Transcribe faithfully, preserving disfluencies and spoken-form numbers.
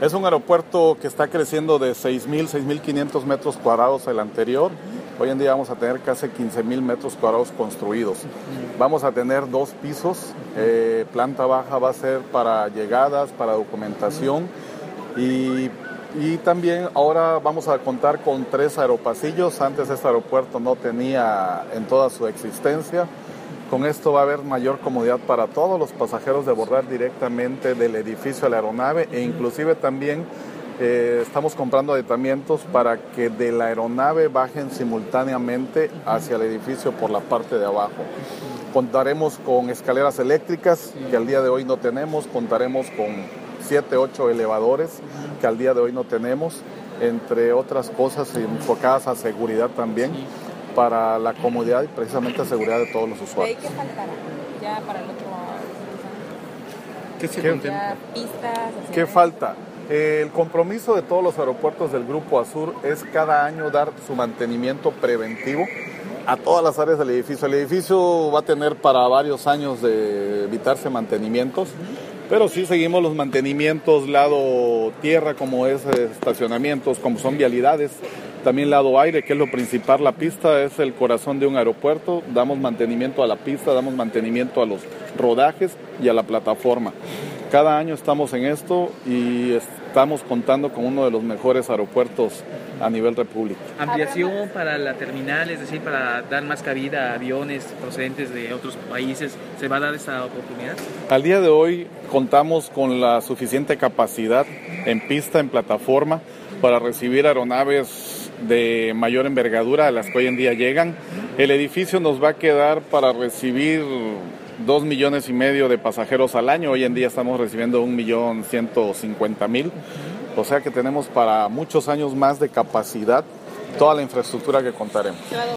Es un aeropuerto que está creciendo de seis mil, seis mil quinientos metros cuadrados el anterior. Hoy en día vamos a tener casi quince mil metros cuadrados construidos. Vamos a tener dos pisos. Eh, planta baja va a ser para llegadas, para documentación. Y, y también ahora vamos a contar con tres aeropasillos. Antes este aeropuerto no tenía en toda su existencia. Con esto va a haber mayor comodidad para todos los pasajeros de abordar directamente del edificio a la aeronave, e inclusive también eh, estamos comprando aditamentos para que de la aeronave bajen simultáneamente hacia el edificio por la parte de abajo. Contaremos con escaleras eléctricas que al día de hoy no tenemos, contaremos con siete, ocho elevadores que al día de hoy no tenemos, entre otras cosas enfocadas a seguridad también, para la comodidad y precisamente seguridad de todos los usuarios. ¿Qué faltará ya para el otro? ¿Qué se contempla? Pistas. ¿Qué falta? Eh, el compromiso de todos los aeropuertos del Grupo Azur es cada año dar su mantenimiento preventivo a todas las áreas del edificio. El edificio va a tener para varios años de evitarse mantenimientos, pero sí seguimos los mantenimientos lado tierra, como es estacionamientos, como son vialidades. También lado aire, que es lo principal. La pista es el corazón de un aeropuerto. Damos mantenimiento a la pista, damos mantenimiento a los rodajes y a la plataforma. Cada año estamos en esto y estamos contando con uno de los mejores aeropuertos a nivel república. Ampliación para la terminal, es decir, para dar más cabida a aviones procedentes de otros países, ¿se va a dar esta oportunidad? Al día de hoy contamos con la suficiente capacidad en pista, en plataforma, para recibir aeronaves de mayor envergadura a las que hoy en día llegan. El edificio nos va a quedar para recibir dos millones y medio de pasajeros al año. Hoy en día estamos recibiendo un millón ciento cincuenta mil. O sea que tenemos para muchos años más de capacidad toda la infraestructura que contaremos.